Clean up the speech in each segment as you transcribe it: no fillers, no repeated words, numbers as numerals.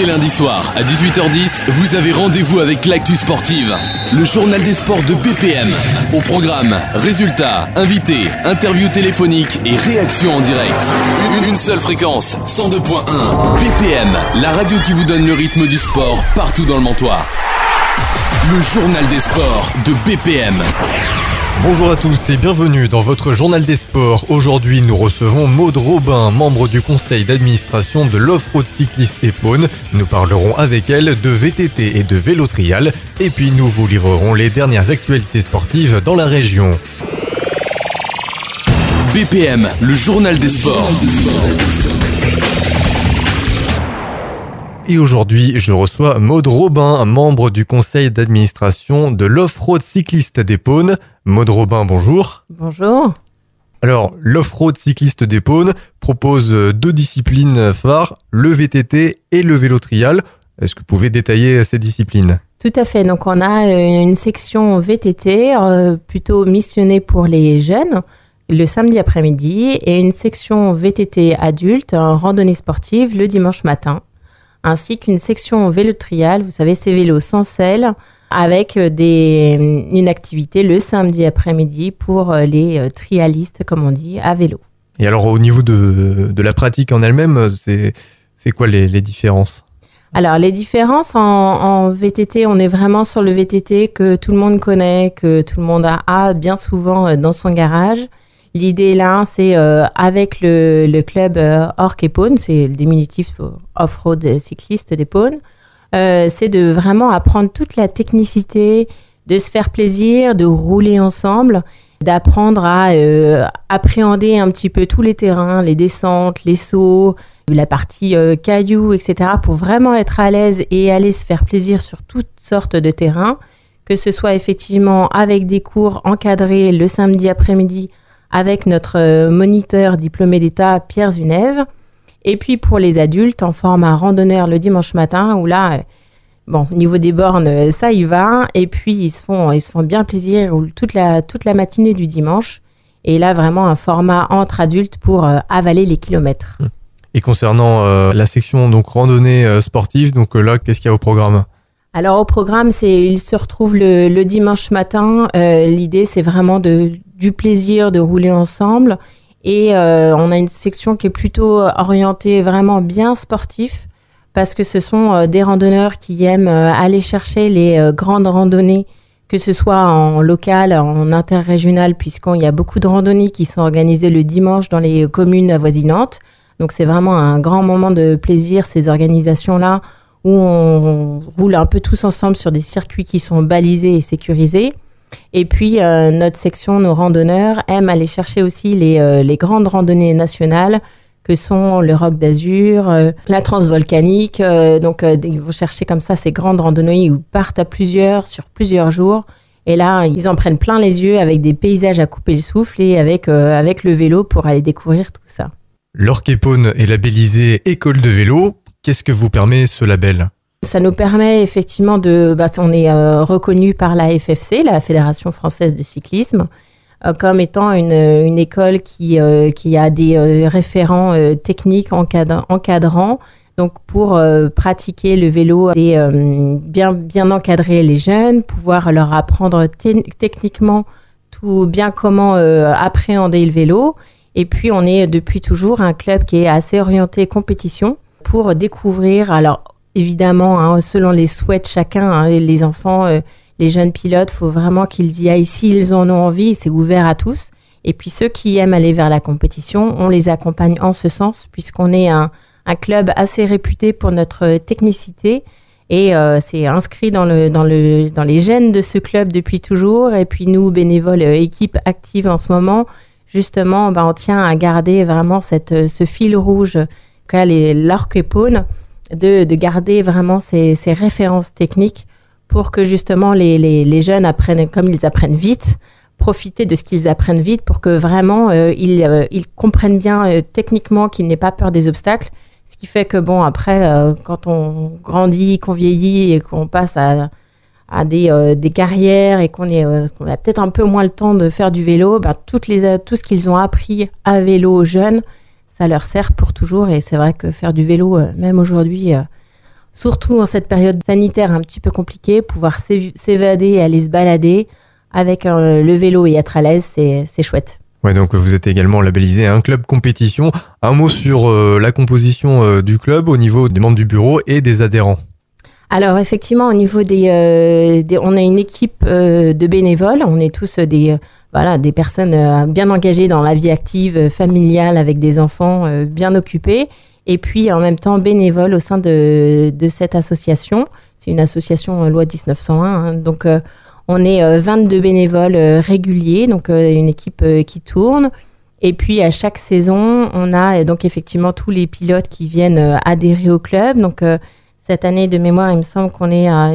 les lundis soirs, à 18h10, vous avez rendez-vous avec l'actu sportive. Le journal des sports de BPM. Au programme, résultats, invités, interviews téléphoniques et réactions en direct. Une seule fréquence, 102.1. BPM, la radio qui vous donne le rythme du sport partout dans le Mantois. Le journal des sports de BPM. Bonjour à tous et bienvenue dans votre journal des sports. Aujourd'hui, nous recevons Maude Robin, membre du conseil d'administration de l'Off-Road Cycliste Épône. Nous parlerons avec elle de VTT et de vélo trial. Et puis, nous vous livrerons les dernières actualités sportives dans la région. BPM, le journal des sports. Et aujourd'hui, je reçois Maude Robin, membre du conseil d'administration de l'Off-Road Cycliste d'Épône. Maude Robin, bonjour. Bonjour. Alors, l'Off-Road Cycliste d'Épône propose deux disciplines phares, le VTT et le vélo trial. Est-ce que vous pouvez détailler ces disciplines ? Tout à fait. Donc, on a une section VTT plutôt missionnée pour les jeunes le samedi après-midi et une section VTT adulte, randonnée sportive, le dimanche matin, ainsi qu'une section vélo trial, vous savez, ces vélos sans selle, avec une activité le samedi après-midi pour les trialistes, comme on dit, à vélo. Et alors, au niveau de la pratique en elle-même, c'est quoi les différences ? Alors, les différences en VTT, on est vraiment sur le VTT que tout le monde connaît, que tout le monde a bien souvent dans son garage. L'idée là, c'est avec le club Orc Épône, c'est le diminutif Off-Road Cycliste d'Épône, c'est de vraiment apprendre toute la technicité, de se faire plaisir, de rouler ensemble, d'apprendre à appréhender un petit peu tous les terrains, les descentes, les sauts, la partie cailloux, etc. pour vraiment être à l'aise et aller se faire plaisir sur toutes sortes de terrains, que ce soit effectivement avec des cours encadrés le samedi après-midi avec notre moniteur diplômé d'État Pierre Zunève. Et puis pour les adultes, en format randonneur le dimanche matin, où là, au niveau des bornes, ça y va. Et puis ils se font bien plaisir toute la matinée du dimanche. Et là, vraiment un format entre adultes pour avaler les kilomètres. Et concernant la section donc randonnée sportive, donc là, qu'est-ce qu'il y a au programme ? Alors au programme, il se retrouve le dimanche matin. L'idée, c'est vraiment du plaisir de rouler ensemble. Et on a une section qui est plutôt orientée vraiment bien sportif, parce que ce sont des randonneurs qui aiment aller chercher les grandes randonnées, que ce soit en local, en interrégional, puisqu'il y a beaucoup de randonnées qui sont organisées le dimanche dans les communes avoisinantes. Donc c'est vraiment un grand moment de plaisir, ces organisations-là, où on roule un peu tous ensemble sur des circuits qui sont balisés et sécurisés. Et puis, notre section, nos randonneurs, aiment aller chercher aussi les grandes randonnées nationales, que sont le Roc d'Azur, la Transvolcanique. Ils vont chercher comme ça ces grandes randonnées où ils partent à plusieurs, sur plusieurs jours. Et là, ils en prennent plein les yeux avec des paysages à couper le souffle et avec le vélo pour aller découvrir tout ça. L'Orc Épône est labellisé École de vélo. Qu'est-ce que vous permet ce label ? Ça nous permet effectivement on est reconnu par la FFC, la Fédération Française de Cyclisme, comme étant une école qui a des référents techniques encadrants, donc pour pratiquer le vélo et bien encadrer les jeunes, pouvoir leur apprendre techniquement tout bien comment appréhender le vélo. Et puis on est depuis toujours un club qui est assez orienté compétition pour découvrir, alors évidemment, selon les souhaits de chacun, les enfants, les jeunes pilotes, il faut vraiment qu'ils y aillent s'ils en ont envie, c'est ouvert à tous. Et puis ceux qui aiment aller vers la compétition, on les accompagne en ce sens, puisqu'on est un club assez réputé pour notre technicité. Et c'est inscrit dans les gènes de ce club depuis toujours. Et puis nous, bénévoles, équipe active en ce moment, justement, on tient à garder vraiment ce fil rouge qu'a l'Orc Épône, de garder vraiment ces références techniques pour que justement les jeunes apprennent, comme ils apprennent vite, profiter de ce qu'ils apprennent vite pour que vraiment ils comprennent bien techniquement, qu'ils n'aient pas peur des obstacles. Ce qui fait que après, quand on grandit, qu'on vieillit et qu'on passe à des carrières et qu'on a peut-être un peu moins le temps de faire du vélo, tout ce qu'ils ont appris à vélo aux jeunes, ça leur sert pour toujours. Et c'est vrai que faire du vélo, même aujourd'hui, surtout en cette période sanitaire un petit peu compliquée, pouvoir s'évader et aller se balader avec le vélo et être à l'aise, c'est chouette. Ouais, donc vous êtes également labellisé un club compétition. Un mot sur la composition du club au niveau des membres du bureau et des adhérents. Alors effectivement, au niveau on a une équipe de bénévoles. On est tous des personnes bien engagées dans la vie active, familiale, avec des enfants bien occupés. Et puis en même temps bénévoles au sein de cette association. C'est une association loi 1901. Hein, donc on est 22 bénévoles réguliers, donc une équipe qui tourne. Et puis à chaque saison, on a donc effectivement tous les pilotes qui viennent adhérer au club. Donc cette année de mémoire, il me semble qu'on est à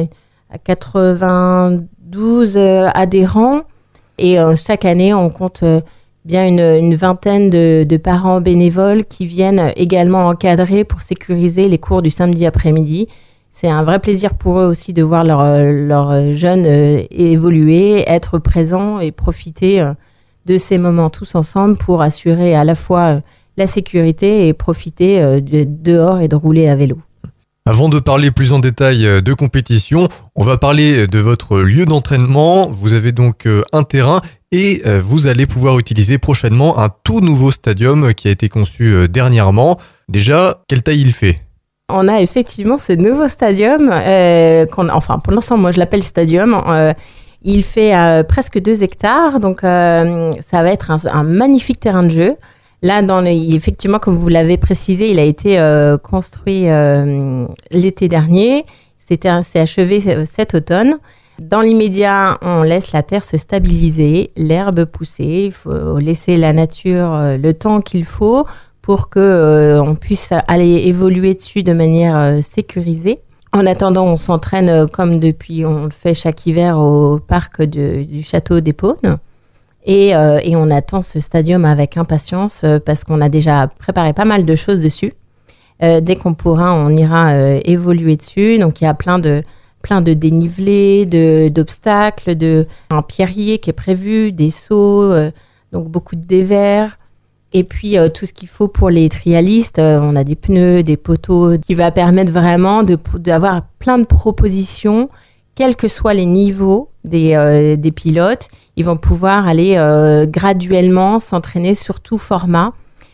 92 adhérents. Et chaque année, on compte bien une vingtaine de parents bénévoles qui viennent également encadrer pour sécuriser les cours du samedi après-midi. C'est un vrai plaisir pour eux aussi de voir leurs jeunes évoluer, être présents et profiter de ces moments tous ensemble pour assurer à la fois la sécurité et profiter dehors et de rouler à vélo. Avant de parler plus en détail de compétition, on va parler de votre lieu d'entraînement. Vous avez donc un terrain et vous allez pouvoir utiliser prochainement un tout nouveau stadium qui a été conçu dernièrement. Déjà, quelle taille il fait ? On a effectivement ce nouveau stadium, pour l'instant, moi je l'appelle stadium. Il fait presque 2 hectares, donc ça va être un magnifique terrain de jeu. Là, effectivement, comme vous l'avez précisé, il a été construit l'été dernier. C'est achevé cet automne. Dans l'immédiat, on laisse la terre se stabiliser, l'herbe pousser. Il faut laisser la nature le temps qu'il faut pour qu'on puisse aller évoluer dessus de manière sécurisée. En attendant, on s'entraîne comme depuis, on le fait chaque hiver au parc du Château d'Épône. Et on attend ce stadium avec impatience parce qu'on a déjà préparé pas mal de choses dessus. Dès qu'on pourra, on ira évoluer dessus. Donc, il y a plein de dénivelés, d'obstacles, un pierrier qui est prévu, des sauts, donc beaucoup de dévers. Et puis, tout ce qu'il faut pour les trialistes. On a des pneus, des poteaux qui va permettre vraiment d'avoir plein de propositions, quels que soient les niveaux des pilotes. Ils vont pouvoir aller graduellement s'entraîner sur tout format.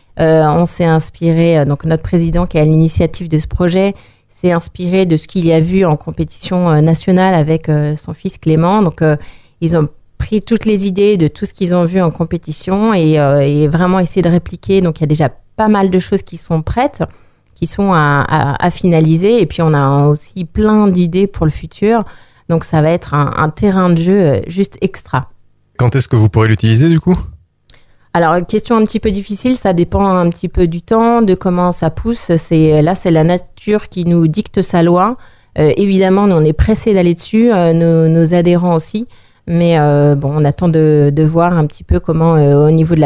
On s'est inspiré, donc notre président qui est à l'initiative de ce projet, s'est inspiré de ce qu'il y a vu en compétition nationale avec son fils Clément. Donc, ils ont pris toutes les idées de tout ce qu'ils ont vu en compétition et vraiment essayé de répliquer. Donc, il y a déjà pas mal de choses qui sont prêtes, qui sont à finaliser. Et puis, on a aussi plein d'idées pour le futur. Donc, ça va être un terrain de jeu juste extra. Quand est-ce que vous pourrez l'utiliser du coup ? Alors, question un petit peu difficile, ça dépend un petit peu du temps, de comment ça pousse. C'est la nature qui nous dicte sa loi. Évidemment, nous, on est pressés d'aller dessus, nos adhérents aussi. Mais on attend de voir un petit peu comment, au niveau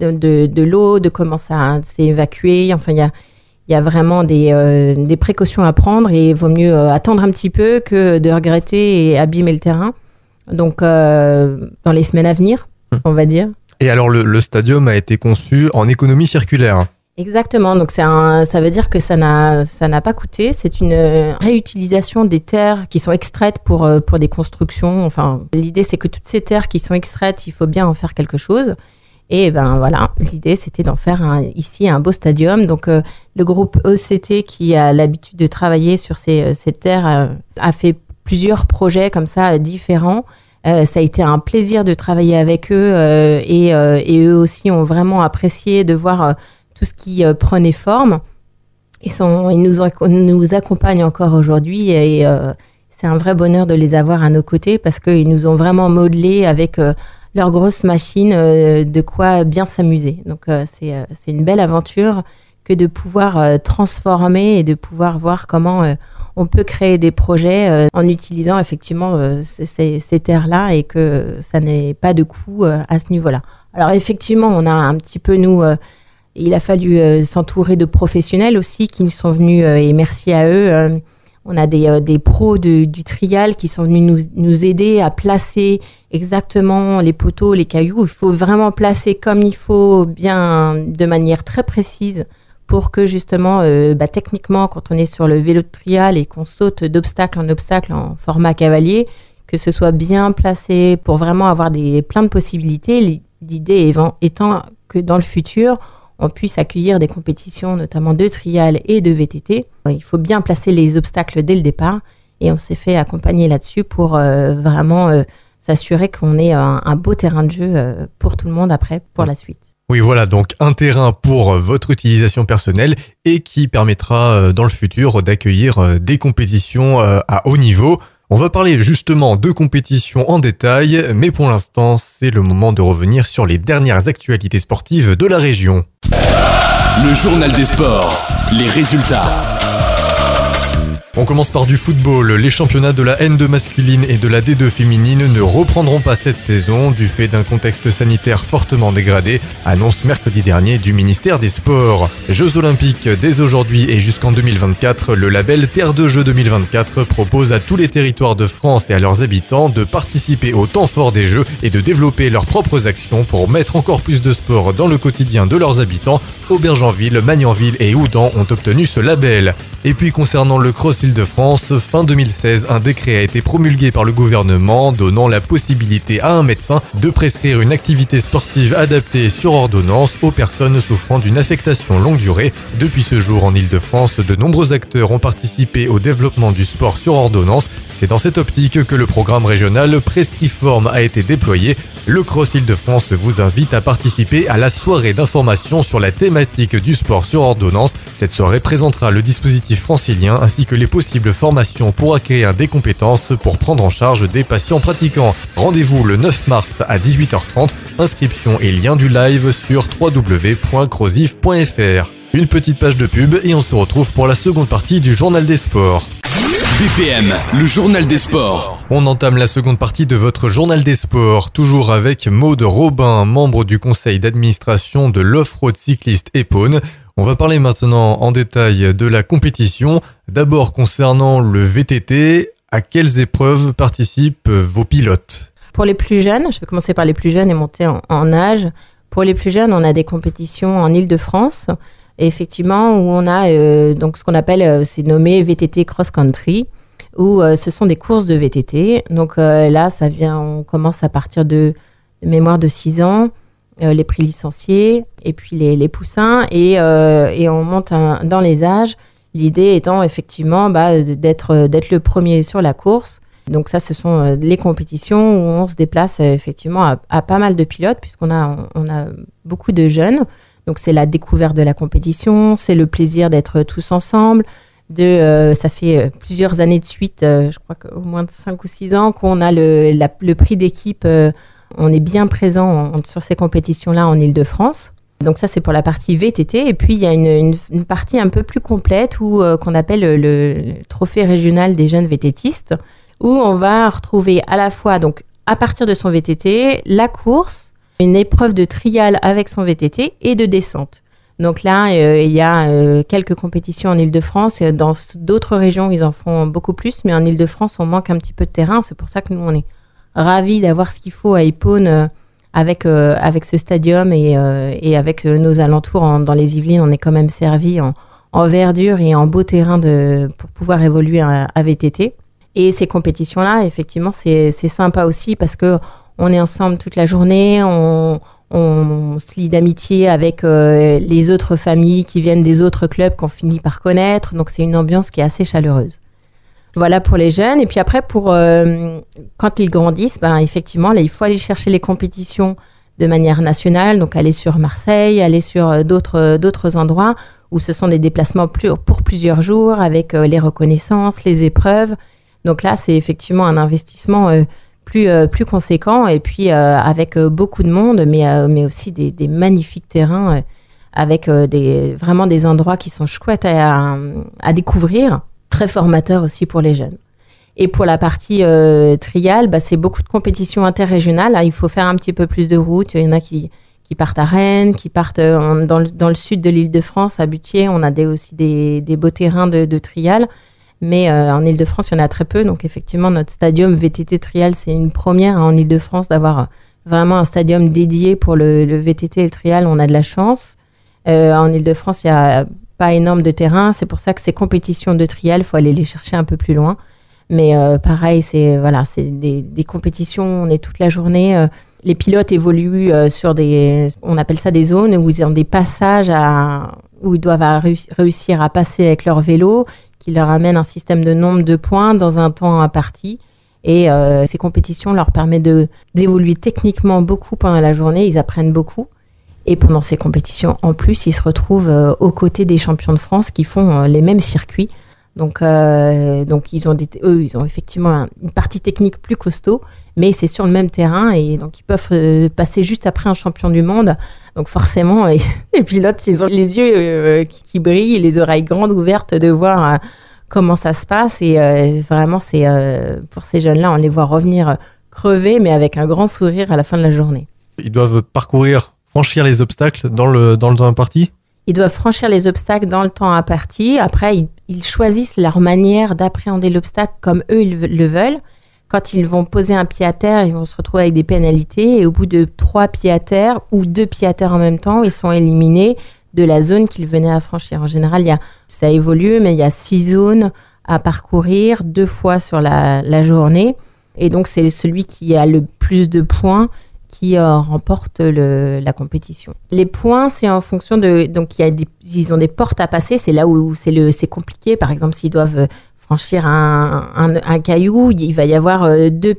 de l'eau, de comment ça s'est évacué. Enfin, il y a vraiment des précautions à prendre et il vaut mieux attendre un petit peu que de regretter et abîmer le terrain. Donc, dans les semaines à venir, on va dire. Et alors, le stadium a été conçu en économie circulaire. Exactement. Donc, ça veut dire que ça n'a pas coûté. C'est une réutilisation des terres qui sont extraites pour des constructions. Enfin, l'idée, c'est que toutes ces terres qui sont extraites, il faut bien en faire quelque chose. Et l'idée, c'était d'en faire ici un beau stadium. Donc, le groupe ECT, qui a l'habitude de travailler sur ces terres, a fait plusieurs projets comme ça différents. Ça a été un plaisir de travailler avec eux et eux aussi ont vraiment apprécié de voir tout ce qui prenait forme. Ils nous accompagnent encore aujourd'hui et c'est un vrai bonheur de les avoir à nos côtés parce qu'ils nous ont vraiment modelé avec leurs grosses machines de quoi bien s'amuser. Donc c'est une belle aventure que de pouvoir transformer et de pouvoir voir comment on peut créer des projets en utilisant effectivement ces terres-là et que ça n'ait pas de coût à ce niveau-là. Alors effectivement, on a un petit peu, il a fallu s'entourer de professionnels aussi qui nous sont venus, et merci à eux. On a des pros du trial qui sont venus nous aider à placer exactement les poteaux, les cailloux. Il faut vraiment placer comme il faut, bien de manière très précise pour que justement, techniquement, quand on est sur le vélo de trial et qu'on saute d'obstacle en obstacle en format cavalier, que ce soit bien placé pour vraiment avoir plein de possibilités. L'idée étant que dans le futur, on puisse accueillir des compétitions, notamment de trial et de VTT. Il faut bien placer les obstacles dès le départ et on s'est fait accompagner là-dessus pour vraiment s'assurer qu'on ait un beau terrain de jeu pour tout le monde après, pour la suite. Oui, voilà, donc un terrain pour votre utilisation personnelle et qui permettra dans le futur d'accueillir des compétitions à haut niveau. On va parler justement de compétition en détail, mais pour l'instant, c'est le moment de revenir sur les dernières actualités sportives de la région. Le journal des sports, les résultats. On commence par du football. Les championnats de la N2 masculine et de la D2 féminine ne reprendront pas cette saison du fait d'un contexte sanitaire fortement dégradé, annonce mercredi dernier du ministère des Sports. Jeux olympiques dès aujourd'hui et jusqu'en 2024, le label Terre de Jeux 2024 propose à tous les territoires de France et à leurs habitants de participer au temps fort des Jeux et de développer leurs propres actions pour mettre encore plus de sport dans le quotidien de leurs habitants. Aubergenville, Magnanville et Houdan ont obtenu ce label. Et puis concernant le Cross Île-de-France, fin 2016, un décret a été promulgué par le gouvernement donnant la possibilité à un médecin de prescrire une activité sportive adaptée sur ordonnance aux personnes souffrant d'une affectation longue durée. Depuis ce jour en Île-de-France, de nombreux acteurs ont participé au développement du sport sur ordonnance. C'est dans cette optique que le programme régional Prescriform a été déployé. Le Cross Île-de-France vous invite à participer à la soirée d'information sur la thématique du sport sur ordonnance. Cette soirée présentera le dispositif francilien ainsi que les possibles formations pour acquérir des compétences pour prendre en charge des patients pratiquants. Rendez-vous le 9 mars à 18h30. Inscription et lien du live sur www.crosif.fr. Une petite page de pub et on se retrouve pour la seconde partie du journal des sports. BPM, le journal des sports. On entame la seconde partie de votre journal des sports, toujours avec Maude Robin, membre du conseil d'administration de l'Off-Road Cycliste Épône. On va parler maintenant en détail de la compétition. D'abord concernant le VTT, à quelles épreuves participent vos pilotes ? Pour les plus jeunes, je vais commencer par les plus jeunes et monter en âge. Pour les plus jeunes, on a des compétitions en Île-de-France. Et effectivement, où on a donc ce qu'on appelle, c'est nommé VTT Cross Country, où ce sont des courses de VTT. Donc là, on commence à partir de mémoire de 6 ans, les prix licenciés, et puis les poussins, et on monte dans les âges. L'idée étant effectivement d'être le premier sur la course. Donc ça, ce sont les compétitions où on se déplace effectivement à pas mal de pilotes, puisqu'on a beaucoup de jeunes. Donc, c'est la découverte de la compétition, c'est le plaisir d'être tous ensemble. Ça fait plusieurs années de suite, je crois qu'au moins 5 ou 6 ans, qu'on a le prix d'équipe. On est bien présent sur ces compétitions-là en Île-de-France. Donc, ça, c'est pour la partie VTT. Et puis, il y a une partie un peu plus complète qu'on appelle le trophée régional des jeunes VTTistes, où on va retrouver à la fois, donc, à partir de son VTT, la course, une épreuve de trial avec son VTT et de descente. Donc là, il y a quelques compétitions en Île-de-France. Dans d'autres régions, ils en font beaucoup plus, mais en Île-de-France, on manque un petit peu de terrain. C'est pour ça que nous, on est ravis d'avoir ce qu'il faut à Épône avec ce stadium et avec nos alentours dans les Yvelines. On est quand même servi en verdure et en beau terrain pour pouvoir évoluer à VTT. Et ces compétitions-là, effectivement, c'est sympa aussi parce que on est ensemble toute la journée, on se lie d'amitié avec les autres familles qui viennent des autres clubs qu'on finit par connaître. Donc, c'est une ambiance qui est assez chaleureuse. Voilà pour les jeunes. Et puis après, quand ils grandissent, effectivement, là, il faut aller chercher les compétitions de manière nationale. Donc, aller sur Marseille, aller sur d'autres endroits où ce sont des déplacements pour plusieurs jours avec les reconnaissances, les épreuves. Donc là, c'est effectivement un investissement plus conséquent et puis avec beaucoup de monde, mais aussi des magnifiques terrains avec vraiment des endroits qui sont chouettes à découvrir, très formateurs aussi pour les jeunes. Et pour la partie trial, c'est beaucoup de compétitions interrégionales. Là, il faut faire un petit peu plus de route. Il y en a qui partent à Rennes, qui partent dans le sud de l'Île-de-France, à Butier. On a aussi des beaux terrains de trial. Mais en Île-de-France, il y en a très peu. Donc, effectivement, notre stadium VTT Trial, c'est une première en Île-de-France d'avoir vraiment un stadium dédié pour le VTT et le Trial. On a de la chance. En Île-de-France, il y a pas énorme de terrain. C'est pour ça que ces compétitions de trial, il faut aller les chercher un peu plus loin. Mais pareil, c'est des compétitions, on est toute la journée. Les pilotes évoluent sur on appelle ça des zones, où ils ont des passages où ils doivent réussir à passer avec leur vélo, qui leur amène un système de nombre de points dans un temps imparti. Et ces compétitions leur permettent d'évoluer techniquement beaucoup pendant la journée. Ils apprennent beaucoup. Et pendant ces compétitions, en plus, ils se retrouvent aux côtés des champions de France qui font les mêmes circuits. Donc ils ont effectivement une partie technique plus costaud, mais c'est sur le même terrain et donc ils peuvent passer juste après un champion du monde. Donc forcément, les pilotes, ils ont les yeux qui brillent, les oreilles grandes ouvertes de voir comment ça se passe. Et vraiment, c'est pour ces jeunes-là, on les voit revenir crevés, mais avec un grand sourire à la fin de la journée. Ils doivent franchir les obstacles dans le temps imparti ? Ils doivent franchir les obstacles dans le temps imparti. Après, ils choisissent leur manière d'appréhender l'obstacle comme eux ils le veulent. Quand ils vont poser un pied à terre, ils vont se retrouver avec des pénalités. Et au bout de 3 pieds à terre ou 2 pieds à terre en même temps, ils sont éliminés de la zone qu'ils venaient à franchir. En général, ça évolue, mais il y a 6 zones à parcourir 2 fois sur la journée. Et donc, c'est celui qui a le plus de points qui remporte la compétition. Les points, c'est en fonction de... Donc, ils ont des portes à passer. C'est là où c'est compliqué. Par exemple, s'ils doivent franchir un caillou, il va y avoir deux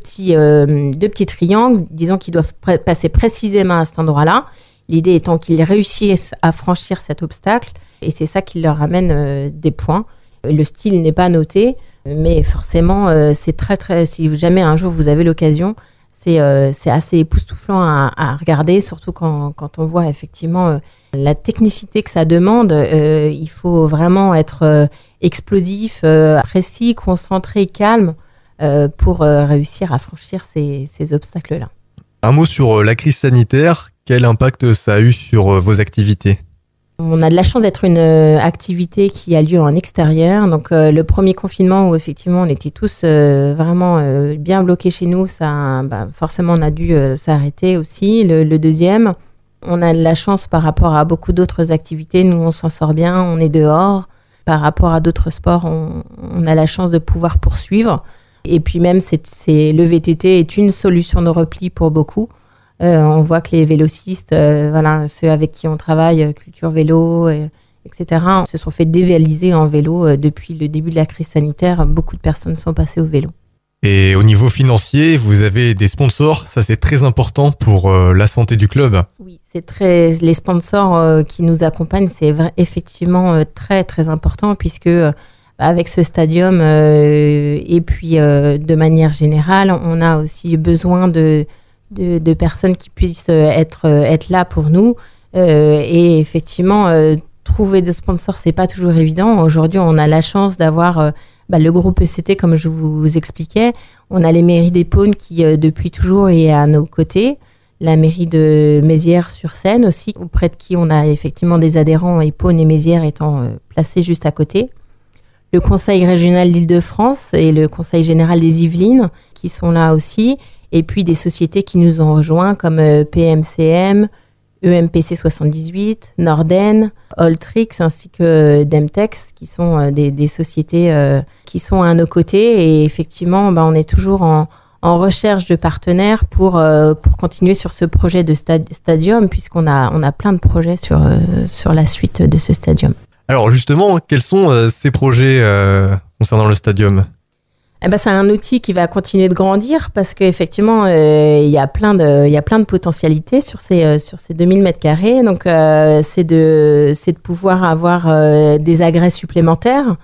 petits triangles, disons qu'ils doivent passer précisément à cet endroit-là. L'idée étant qu'ils réussissent à franchir cet obstacle. Et c'est ça qui leur amène des points. Le style n'est pas noté, mais forcément, c'est très, très... Si jamais un jour vous avez l'occasion... C'est assez époustouflant à regarder, surtout quand on voit effectivement la technicité que ça demande. Il faut vraiment être explosif, précis, concentré, calme pour réussir à franchir ces obstacles-là. Un mot sur la crise sanitaire. Quel impact ça a eu sur vos activités ? On a de la chance d'être une activité qui a lieu en extérieur. Donc, le premier confinement où effectivement on était tous vraiment bien bloqués chez nous, forcément on a dû s'arrêter aussi. Le deuxième, on a de la chance par rapport à beaucoup d'autres activités. Nous, on s'en sort bien, on est dehors. Par rapport à d'autres sports, on a la chance de pouvoir poursuivre. Et puis même, le VTT est une solution de repli pour beaucoup. On voit que les vélocistes, ceux avec qui on travaille, Culture Vélo, etc., se sont fait dévaliser en vélo depuis le début de la crise sanitaire. Beaucoup de personnes sont passées au vélo. Et au niveau financier, vous avez des sponsors, ça c'est très important pour la santé du club. Oui, les sponsors qui nous accompagnent, c'est effectivement très très important puisque avec ce stadium et puis de manière générale, on a aussi besoin de personnes qui puissent être là pour nous. Et effectivement, trouver des sponsors, c'est pas toujours évident. Aujourd'hui, on a la chance d'avoir le groupe ECT, comme je vous expliquais. On a les mairies d'Épône qui, depuis toujours, est à nos côtés. La mairie de Mézières-sur-Seine aussi, auprès de qui on a effectivement des adhérents, Épône et Mézières étant placés juste à côté. Le Conseil régional d'Île-de-France et le Conseil général des Yvelines qui sont là aussi. Et puis des sociétés qui nous ont rejoints comme PMCM, EMPC 78, Norden, Alltrix ainsi que Demtex qui sont des sociétés qui sont à nos côtés. Et effectivement, on est toujours en recherche de partenaires pour continuer sur ce projet de stadium puisqu'on a plein de projets sur la suite de ce stadium. Alors justement, quels sont ces projets concernant le stadium ? C'est un outil qui va continuer de grandir parce qu'effectivement, il y a plein de potentialités sur ces 2000 m². Donc, c'est de pouvoir avoir des agrès supplémentaires.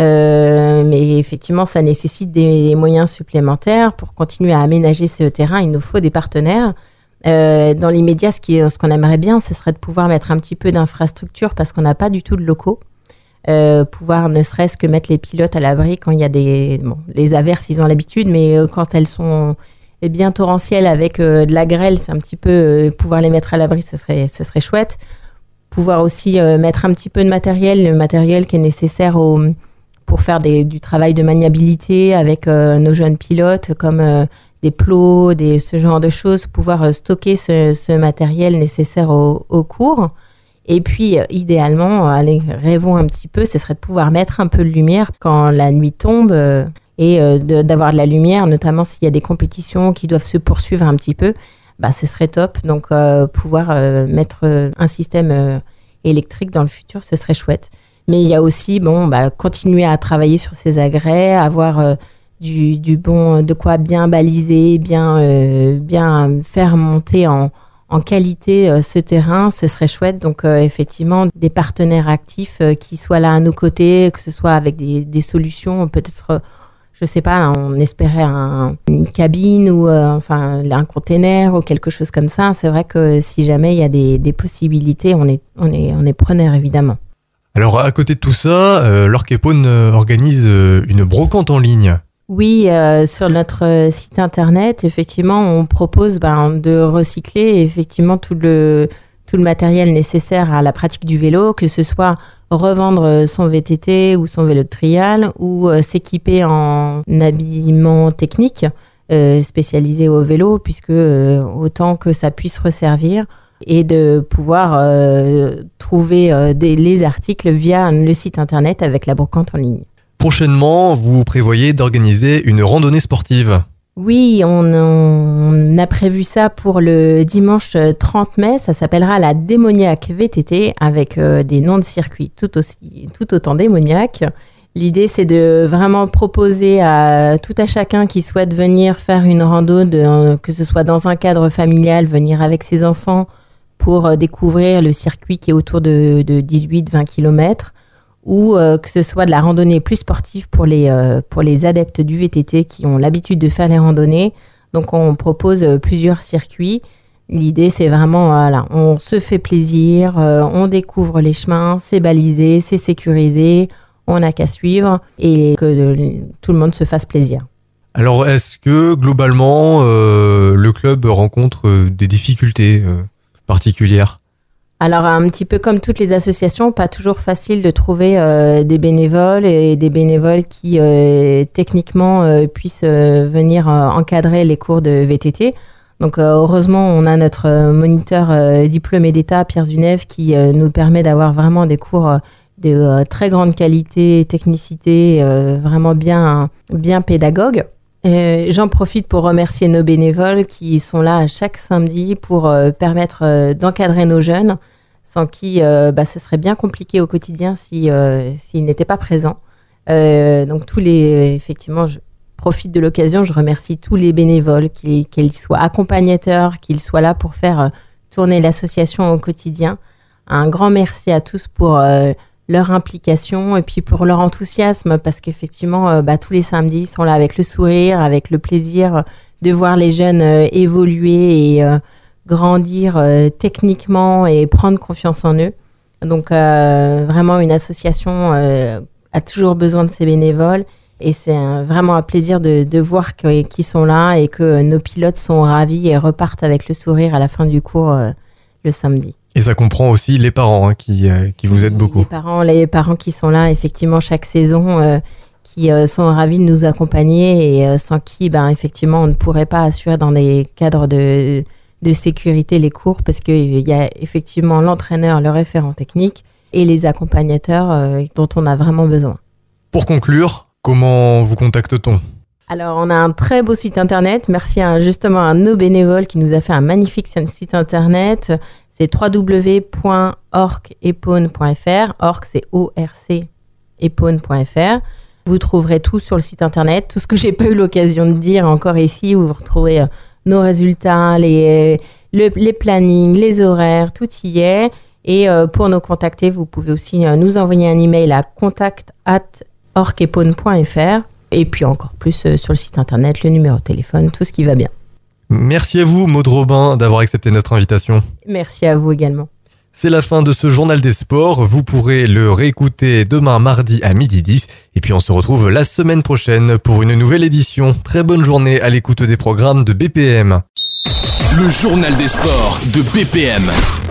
Mais effectivement, ça nécessite des moyens supplémentaires. Pour continuer à aménager ce terrain, il nous faut des partenaires. Dans l'immédiat, ce qu'on aimerait bien, ce serait de pouvoir mettre un petit peu d'infrastructure parce qu'on n'a pas du tout de locaux. Pouvoir ne serait-ce que mettre les pilotes à l'abri quand il y a les averses, ils ont l'habitude, mais quand elles sont bien torrentielles avec de la grêle, c'est un petit peu pouvoir les mettre à l'abri, ce serait chouette. Pouvoir aussi mettre un petit peu de matériel, le matériel qui est nécessaire pour faire du travail de maniabilité avec nos jeunes pilotes, comme des plots, ce genre de choses, pouvoir stocker ce matériel nécessaire au cours. Et puis, idéalement, allez, rêvons un petit peu, ce serait de pouvoir mettre un peu de lumière quand la nuit tombe d'avoir de la lumière, notamment s'il y a des compétitions qui doivent se poursuivre un petit peu, ce serait top. Donc, pouvoir mettre un système électrique dans le futur, ce serait chouette. Mais il y a aussi, continuer à travailler sur ces agrès, avoir du bon, de quoi bien baliser, bien faire monter en qualité ce terrain, ce serait chouette. Donc effectivement, des partenaires actifs qui soient là à nos côtés, que ce soit avec des solutions, peut-être, je sais pas, on espérait une cabine ou un container ou quelque chose comme ça. C'est vrai que si jamais il y a des possibilités, on est preneur évidemment. Alors à côté de tout ça, l'Orc Epone organise une brocante en ligne. Oui, sur notre site internet, effectivement, on propose de recycler effectivement tout le matériel nécessaire à la pratique du vélo, que ce soit revendre son VTT ou son vélo de trial ou s'équiper en habillement technique spécialisé au vélo, puisque autant que ça puisse resservir et de pouvoir trouver les articles via le site internet avec la brocante en ligne. Prochainement, vous prévoyez d'organiser une randonnée sportive. Oui, on a prévu ça pour le dimanche 30 mai. Ça s'appellera la Démoniaque VTT avec des noms de circuits tout autant démoniaques. L'idée, c'est de vraiment proposer à tout à chacun qui souhaite venir faire une rando, que ce soit dans un cadre familial, venir avec ses enfants pour découvrir le circuit qui est autour de 18-20 km. Ou que ce soit de la randonnée plus sportive pour les adeptes du VTT qui ont l'habitude de faire les randonnées. Donc, on propose plusieurs circuits. L'idée, c'est vraiment, on se fait plaisir, on découvre les chemins, c'est balisé, c'est sécurisé, on n'a qu'à suivre et que tout le monde se fasse plaisir. Alors, est-ce que, globalement, le club rencontre des difficultés particulières ? Alors, un petit peu comme toutes les associations, pas toujours facile de trouver des bénévoles et des bénévoles qui, techniquement, puissent venir encadrer les cours de VTT. Donc, heureusement, on a notre moniteur diplômé d'État, Pierre Zunève, qui nous permet d'avoir vraiment des cours de très grande qualité, technicité, vraiment bien pédagogue. J'en profite pour remercier nos bénévoles qui sont là chaque samedi pour permettre d'encadrer nos jeunes, sans qui ce serait bien compliqué au quotidien s'ils n'étaient pas présents. Donc effectivement, je profite de l'occasion, je remercie tous les bénévoles, qu'ils soient accompagnateurs, qu'ils soient là pour faire tourner l'association au quotidien. Un grand merci à tous pour leur implication et puis pour leur enthousiasme, parce qu'effectivement, tous les samedis, ils sont là avec le sourire, avec le plaisir de voir les jeunes évoluer et grandir techniquement et prendre confiance en eux. Donc, vraiment, une association a toujours besoin de ses bénévoles et c'est vraiment un plaisir de voir qu'ils sont là et que nos pilotes sont ravis et repartent avec le sourire à la fin du cours le samedi. Et ça comprend aussi les parents qui vous aident beaucoup. Les parents qui sont là effectivement chaque saison, qui sont ravis de nous accompagner et sans qui, effectivement, on ne pourrait pas assurer dans des cadres de sécurité les cours, parce qu'il y a effectivement l'entraîneur, le référent technique et les accompagnateurs dont on a vraiment besoin. Pour conclure, comment vous contacte-t-on ? Alors, on a un très beau site internet. Merci justement à nos bénévoles qui nous a fait un magnifique site internet. C'est www.orcepone.fr. Orc, c'est ORC, epone.fr. Vous trouverez tout sur le site internet. Tout ce que j'ai pas eu l'occasion de dire encore ici, où vous retrouverez nos résultats, les plannings, les horaires, tout y est. Et pour nous contacter, vous pouvez aussi nous envoyer un email à contact@orcepone.fr. Et puis encore plus sur le site internet, le numéro de téléphone, tout ce qui va bien. Merci à vous, Maud Robin, d'avoir accepté notre invitation. Merci à vous également. C'est la fin de ce journal des sports. Vous pourrez le réécouter demain mardi à 12h10. Et puis on se retrouve la semaine prochaine pour une nouvelle édition. Très bonne journée à l'écoute des programmes de BPM. Le journal des sports de BPM.